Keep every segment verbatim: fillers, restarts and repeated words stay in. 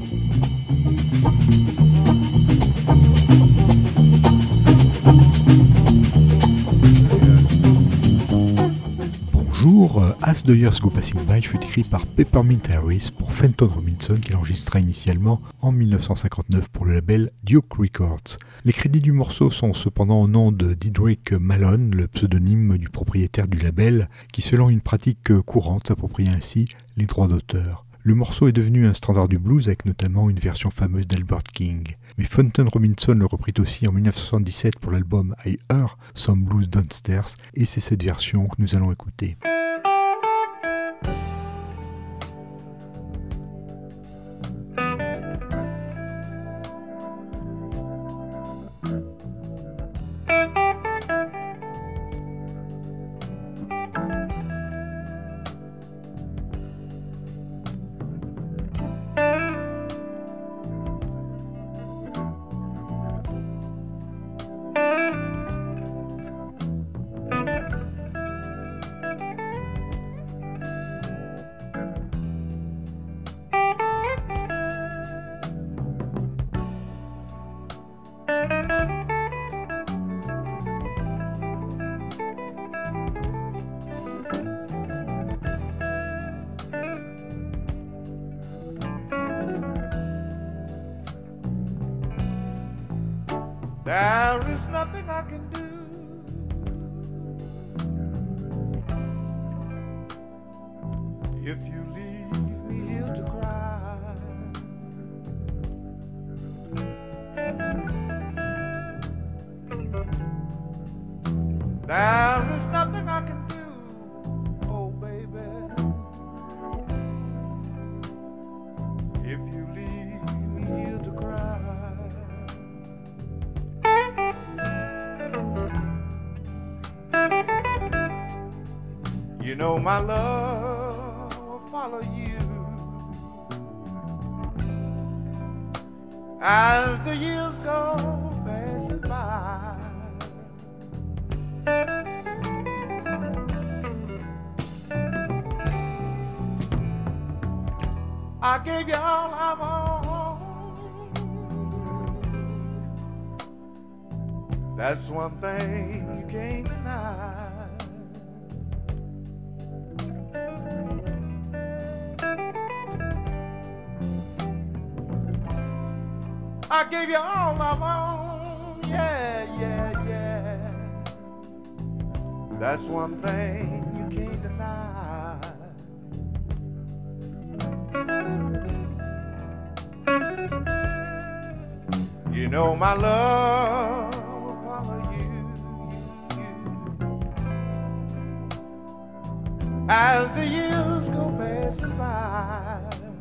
As the Years Go Passing By fut écrit par Peppermint Harris pour Fenton Robinson qu'il enregistra initialement en dix-neuf cent cinquante-neuf pour le label Duke Records. Les crédits du morceau sont cependant au nom de Didrik Malone, le pseudonyme du propriétaire du label, qui selon une pratique courante s'approprie ainsi les droits d'auteur. Le morceau est devenu un standard du blues avec notamment une version fameuse d'Albert King. Mais Fenton Robinson le reprit aussi en dix-neuf cent soixante-dix-sept pour l'album I Heard Some Blues Downstairs et c'est cette version que nous allons écouter. There is nothing I can do. If you leave me here to cry, there is nothing I can do, oh baby. If you leave me here to cry, you know my love will follow you as the years go passing by. I gave you all I've owned. That's one thing you can't deny. I gave you all I've owned, yeah, yeah, yeah. That's one thing you can't deny. You know my love will follow you, you, you, as the years go passing by.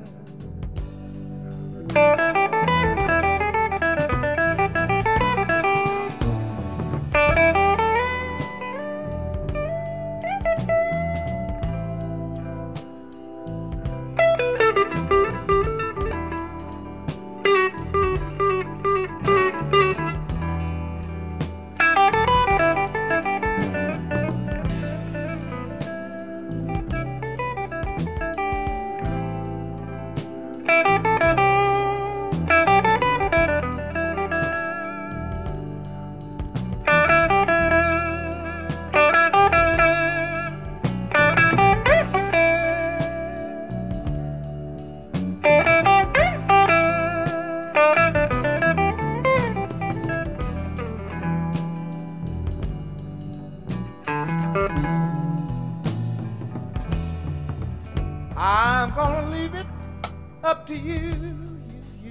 I'm gonna leave it up to you, you, you.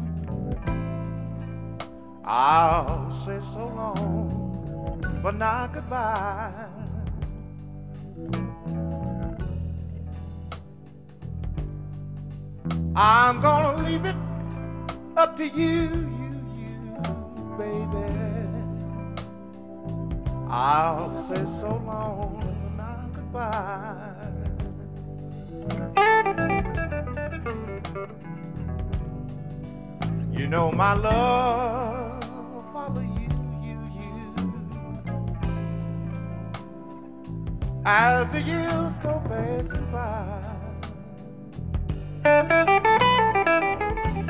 I'll say so long, but not goodbye. I'm gonna leave it up to you, you, you, baby. I'll say so long, but not goodbye. You know my love will follow you, you, you, as the years go passing by.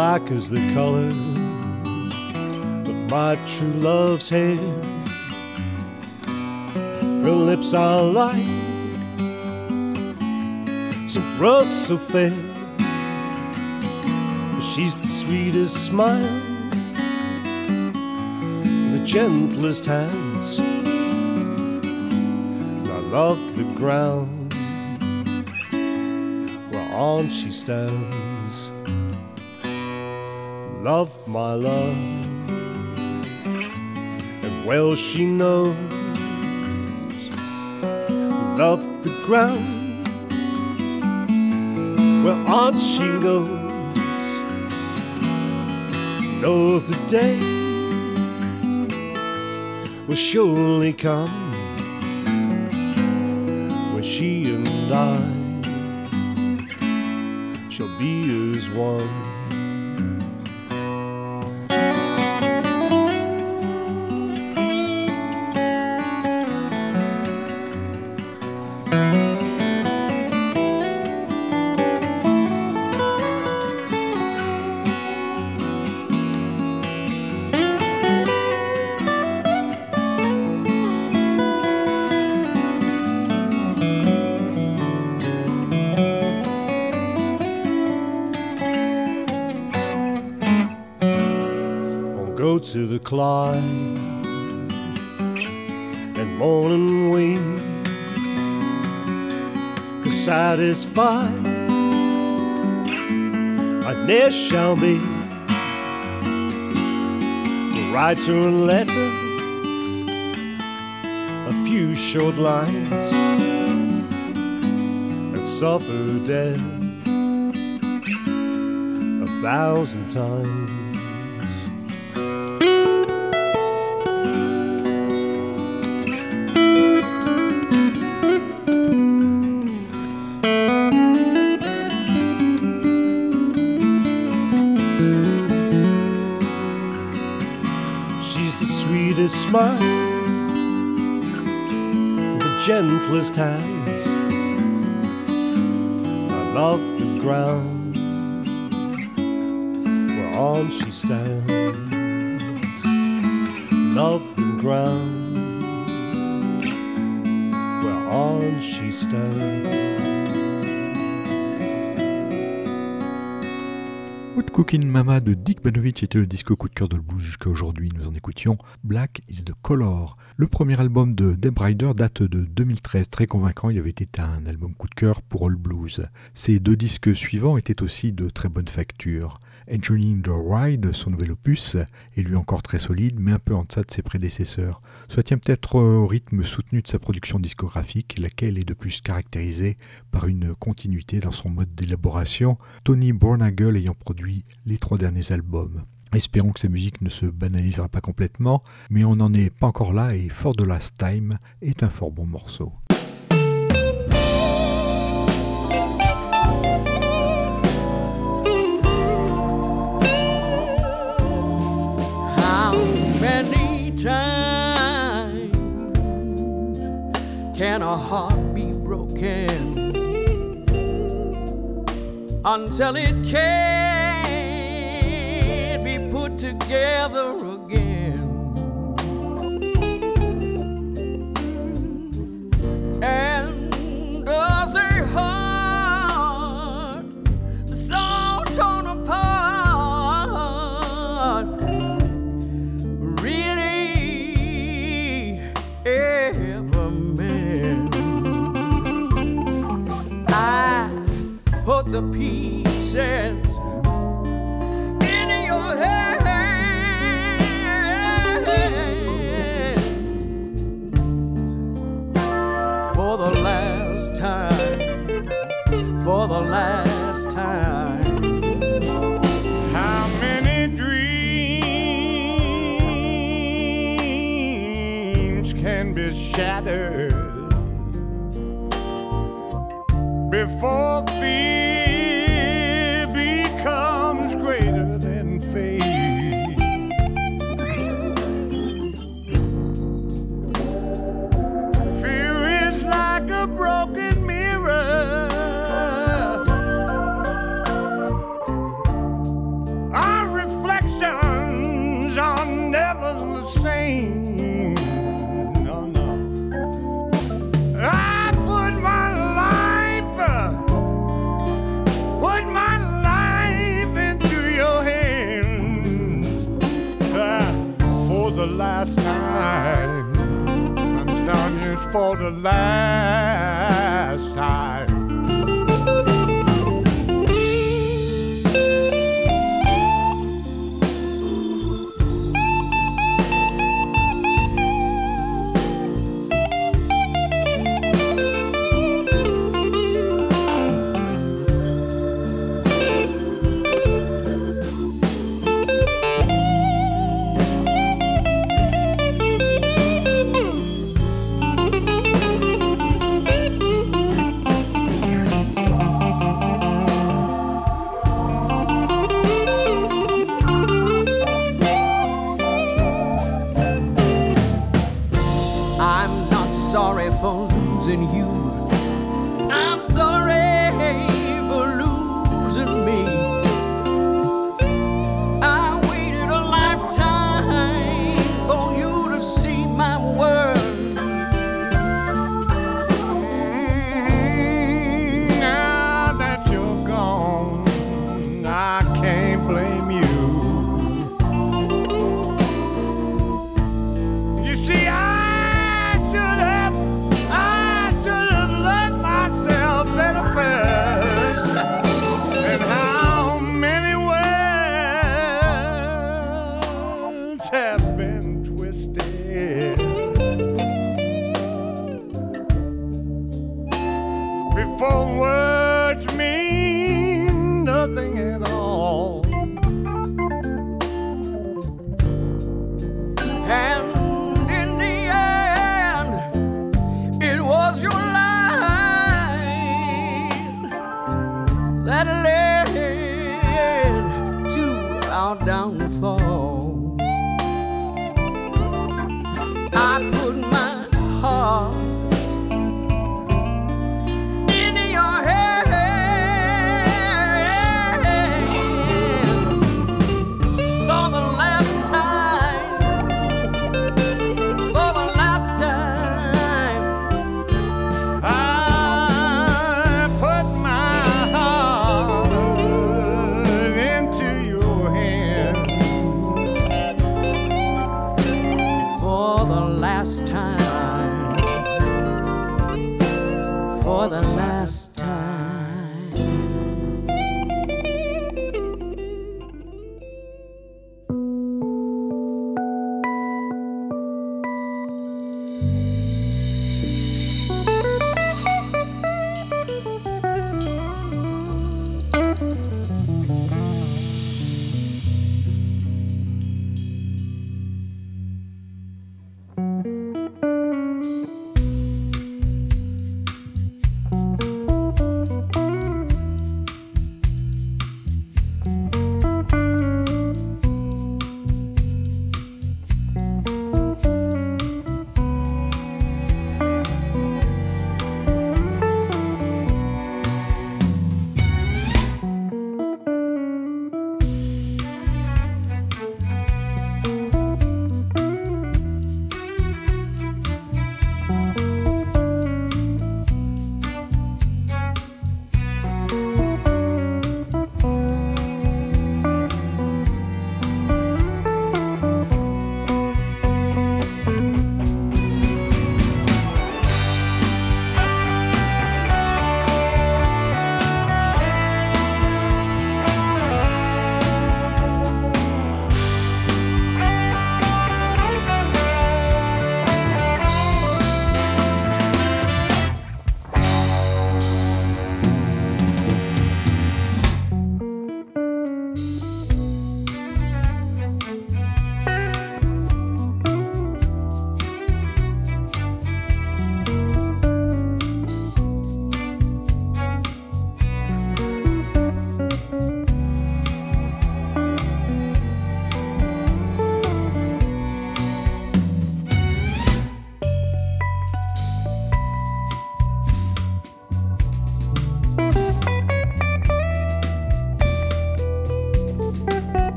black as the color of my true love's hair. Her lips are like some rust so fair. She's the sweetest smile, the gentlest hands. I love the ground whereon she stands. Love my love, and well she knows. Love the ground whereon she goes. Know the day will surely come when she and I shall be as one. To the Clyde and mourn and weep, 'cause satisfied I ne'er shall be. We'll write her a letter, a few short lines, and suffer death a thousand times. Smile, the gentlest hands. I love the ground whereon she stands. Love the ground whereon she stands. What Cookin' Mama de Dick Banovich était le disque coup de cœur de le blues jusqu'à aujourd'hui. Nous en écoutions Black is the Color. Le premier album de Deb Ryder date de deux mille treize, très convaincant. Il avait été un album coup de cœur pour All Blues. Ces deux disques suivants étaient aussi de très bonne facture. Enjoying the Ride, son nouvel opus, est lui encore très solide, mais un peu en deçà de ses prédécesseurs. Cela tient peut-être au rythme soutenu de sa production discographique, laquelle est de plus caractérisée par une continuité dans son mode d'élaboration, Tony Bornagel ayant produit les trois derniers albums. Espérons que sa musique ne se banalisera pas complètement, mais on n'en est pas encore là et For the Last Time est un fort bon morceau. Times can a heart be broken until it can't be put together again? And does a heart so torn apart really ever mend? I put the pieces in your hands for the last time, for the last time. How many dreams can be shattered before fear becomes greater than faith? Fear is like a broken mirror the last time. I'm telling you, it's for the last time.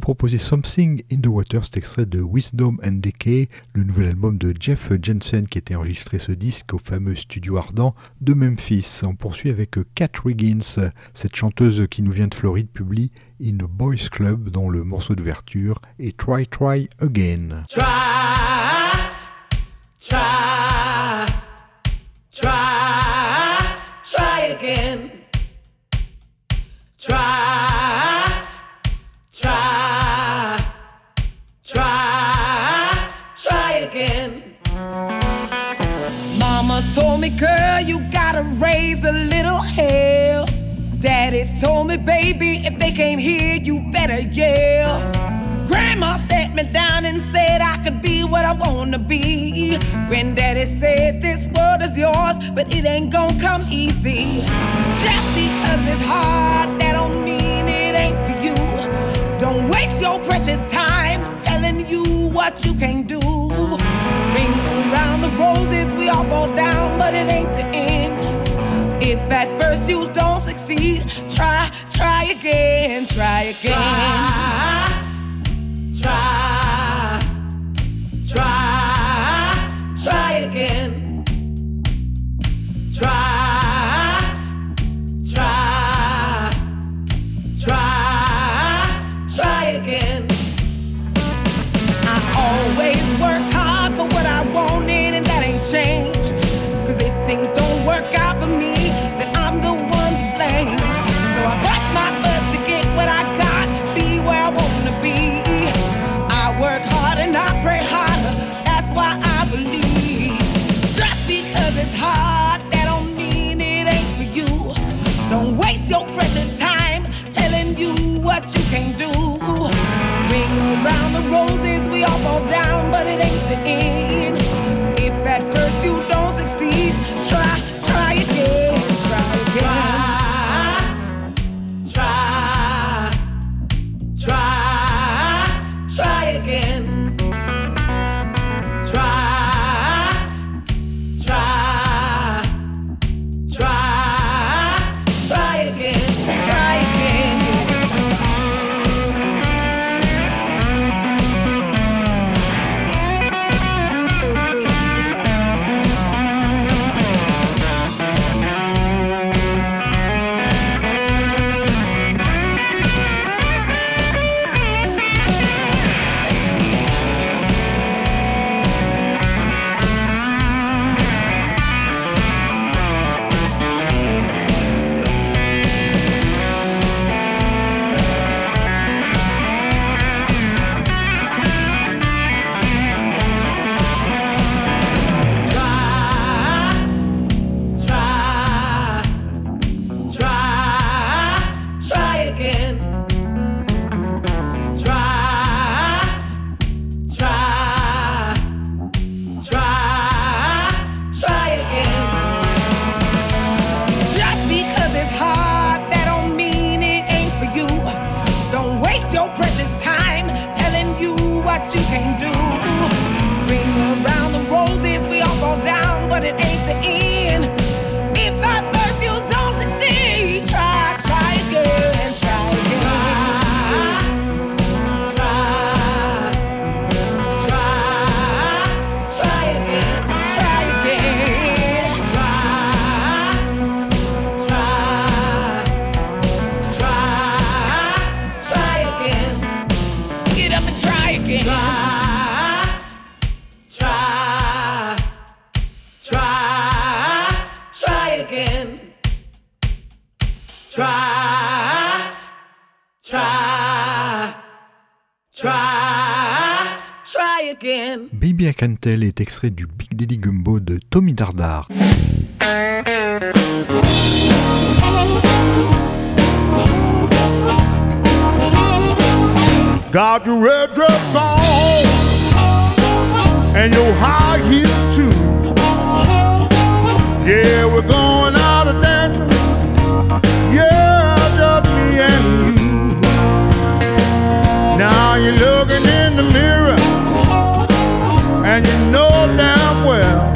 proposer Something in the Water, cet extrait de Wisdom and Decay, le nouvel album de Jeff Jensen qui a été enregistré ce disque au fameux studio ardent de Memphis. On poursuit avec Kat Riggins, cette chanteuse qui nous vient de Floride publie In a Boys Club dont le morceau d'ouverture est Try Try Again. Try, try, try, try again. Try, try, try, try again. Mama told me, girl, you gotta raise a little hell. Daddy told me, baby, if they can't hear, you better yell. Grandma sat me down and said I could be what I wanna be. Granddaddy said this world is yours, but it ain't gonna come easy. Just because it's hard, that don't mean it ain't for you. Don't waste your precious time telling you what you can't do. Ring around the roses, we all fall down, but it ain't the end. If at first you don't succeed, try, try again, try again. Try, try, try, try again. Try, try, try, try again. I always worked hard for what I wanted, and that ain't changed. Cause if things don't work out for me, then I'm the one to blame. So I bust my butt to get what I got, be where I wanna be. I work hard and I pray harder, that's why I believe. Just because it's hard, that don't mean it ain't for you. Don't waste your precious time telling you what you can't do. Ring around the roses, we all fall down, but it ain't the end. If at first you don't succeed, try, try again, try again. Try, try, try, try again. Try, try, try, try again, try again. You can do. Ring around the roses, we all fall down, but it ain't the end. If at first you don't succeed, try, try again, try again. Try, try, try again, try again. Try, try, try, try again. Get up and try again. Try, try, try, try again. Try, try, try, try again. Baby I Can Tell est extrait du Big Daddy Gumbo de Tommy Dardar. Got your red dress on and your high heels too. Yeah, we're going out and dancing. Yeah, just me and you. Now you're looking in the mirror and you know damn well.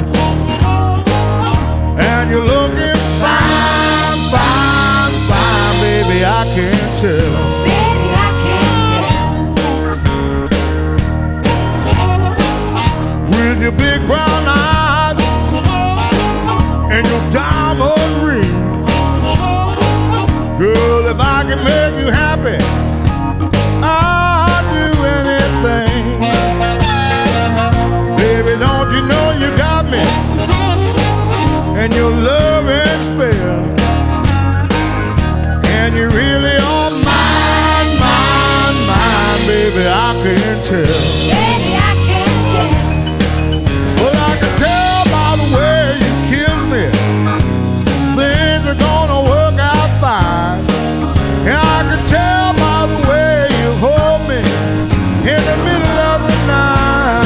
And you're looking fine, fine, fine, baby, I can tell. Baby, I can tell. can't tell. Baby, I can't tell. Well, I can tell by the way you kiss me, things are gonna work out fine. And I can tell by the way you hold me in the middle of the night.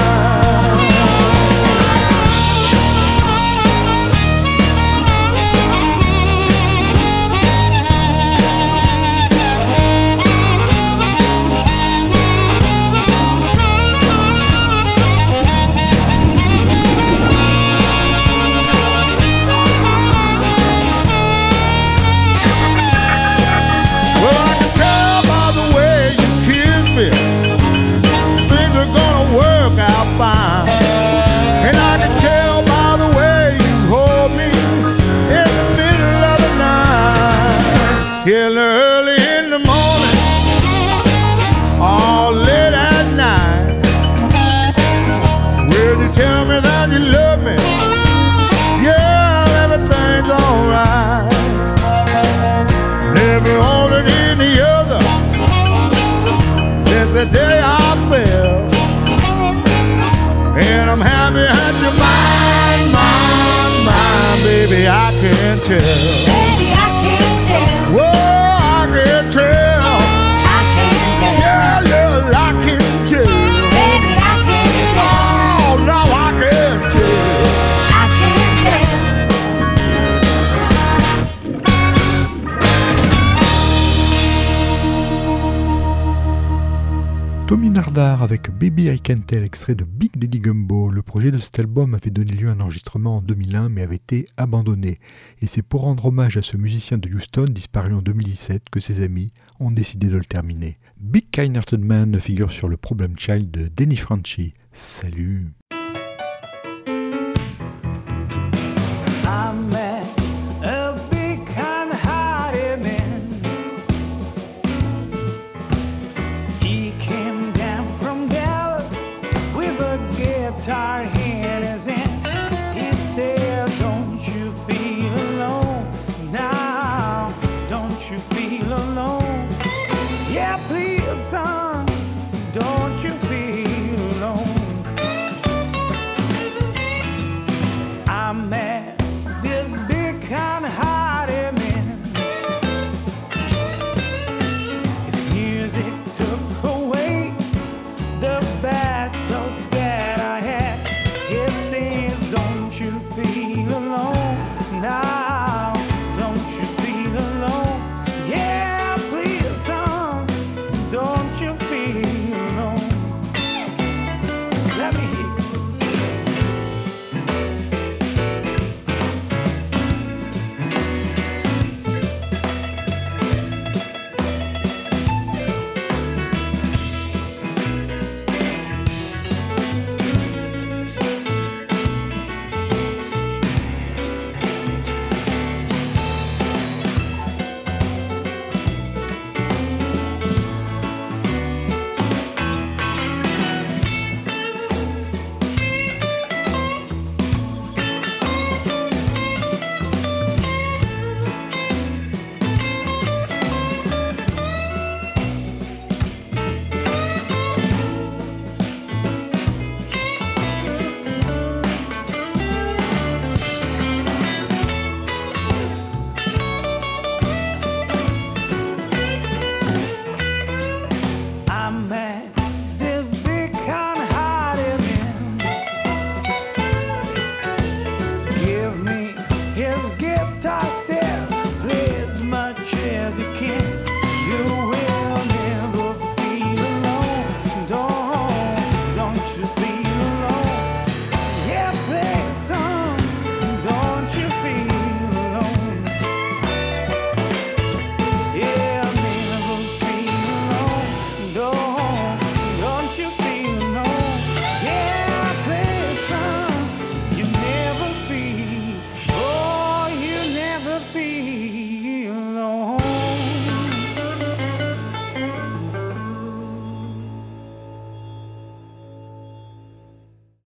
Well, I can tell by the way you kiss me, things are gonna work out fine. And I can tell by the way you hold me in the middle of the night. Yeah, early in the morning, all late at night. Will you tell me that you love me? Yeah, everything's alright. Never wanted any other since the day I fell. And I'm happy that you're mine, mine, mine, baby, I can tell. Baby, I can't tell. Whoa, I can tell. I can't tell. Yeah, yeah, I can tell. Baby, I can't tell. Oh, now I can tell. I can't tell. Tommy Nardar avec Baby I Can Tell, extrait de Big Daddy Gumbo. Le projet de cet album avait donné lieu à un enregistrement en deux mille un mais avait été abandonné. Et c'est pour rendre hommage à ce musicien de Houston disparu en deux mille dix-sept que ses amis ont décidé de le terminer. Big Kind-Hearted Man figure sur le Problem Child de Denny Franchi. Salut! I met a big kind-hearted man. He came down from Dallas with a guitar in his hand. He said, don't you feel alone now? Don't you feel alone? Yeah, please, son, don't you feel alone? I met this big kind-hearted man. His music took away the bad thoughts that I had. He says, don't you feel alone now? Don't you feel alone? Yeah, please, son, don't you feel alone? Let me hear.